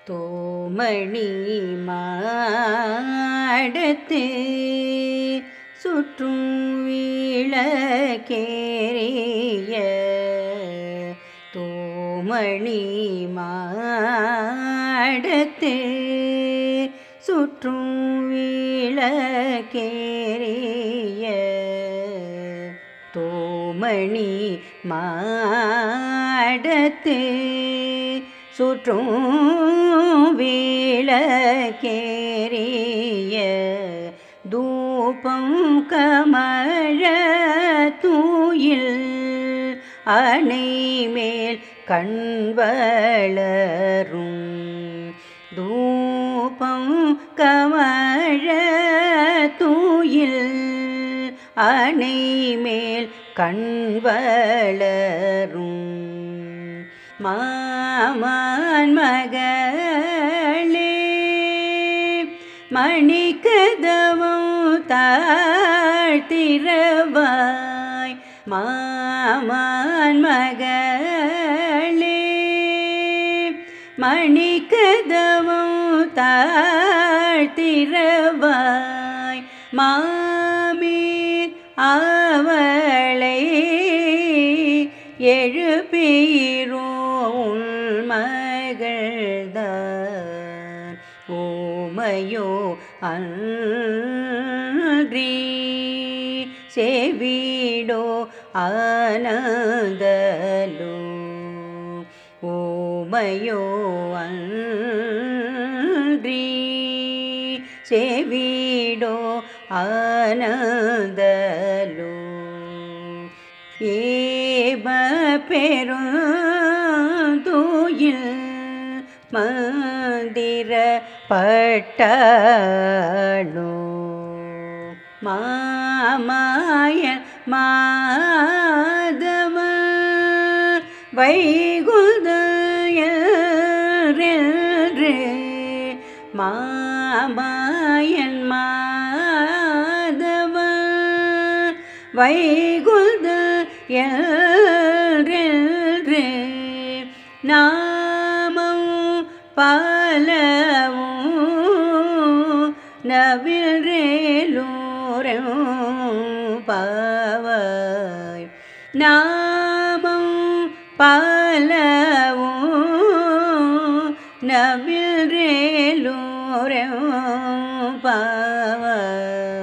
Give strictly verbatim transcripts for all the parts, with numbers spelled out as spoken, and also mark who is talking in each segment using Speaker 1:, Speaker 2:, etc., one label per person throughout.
Speaker 1: தோமணி மாடத்து சுற்றும் விளக்கேறிய தோமணி மாடத்து சுற்றும் விளக்கேறிய தோமணி மாடத்து சுற்றும் விளக்கேறிய தூபம் கமழ தூயில் அணைமேல் கண்வளரும் தூபம் கமழ தூயில் அணைமேல் கண்வளரும் மாமன் மகளே மணிக்கதவம் தாழ்த்திரவாய் மாமன் மகளே மணிக்கதவம் தாழ்த்திரவாய் மாமீர் அவளை எழுப்பீரோ மகள்தான் ஓமையோ அன்றி செவிடோ ஆனந்தலோ ஓமையோ அன்றி செவிடோ ஆனந்தலோ ஏப பெருந்தூயில் மந்திர பட்டாளோ மாமாயன் மாதவ வைகுந்தயன்று மாமாயன் மாதவ வைகுந்த என்று நாமம் பலவும் நவில்ரேலூரும் பாவாய் நாமம் பலவும் நவில்ரேலூரும்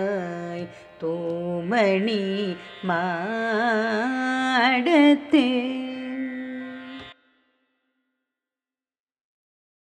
Speaker 1: பாவாய் தோமணி மாடத்து